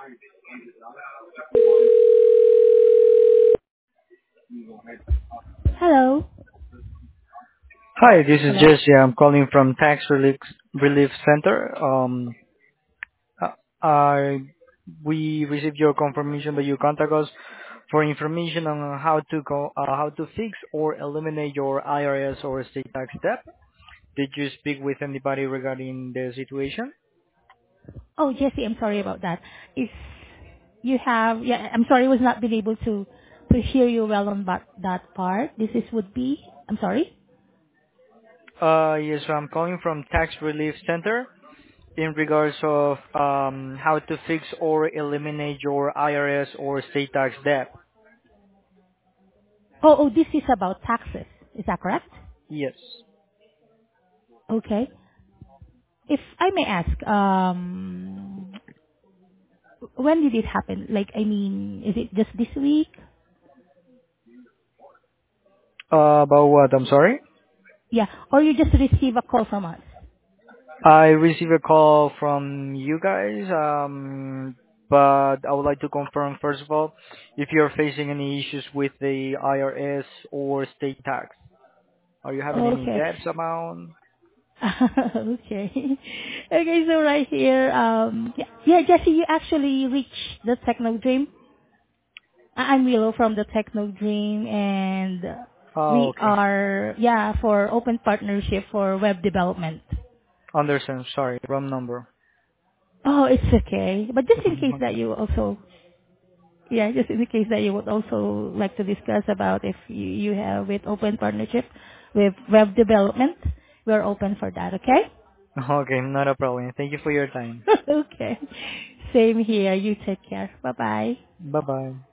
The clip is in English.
Hello. Hi, this is Hello. Jesse. I'm calling from Tax Relief Center. Uh, I we received your confirmation that you contact us for information on how to fix or eliminate your IRS or state tax debt. Did you speak with anybody regarding the situation? Oh, Jesse, I'm sorry about that. Is you have, yeah, I'm sorry, I was not been able to hear you well on that part. This is would be, I'm sorry. Yes, so I'm calling from Tax Relief Center in regards of how to fix or eliminate your IRS or state tax debt. Oh, this is about taxes. Is that correct? Yes. Okay. If I may ask, when did it happen? Like, I mean, is it just this week? About what? I'm sorry? Yeah, or you just receive a call from us? I received a call from you guys, but I would like to confirm, first of all, if you're facing any issues with the IRS or state tax. Are you having any Okay. debts amount? Okay. Okay, so right here, yeah, Jesse, you actually reached the Techno Dream. I'm Willow from the Techno Dream, and Oh, we okay. are, yeah, for open partnership for web development. Understand. Sorry, wrong number. Oh, it's okay. But just in case that Okay. you also, yeah, just in the case that you would also like to discuss about if you have with open partnership with web development, we're open for that, okay? Okay, not a problem. Thank you for your time. Okay. Same here. You take care. Bye bye. Bye-bye.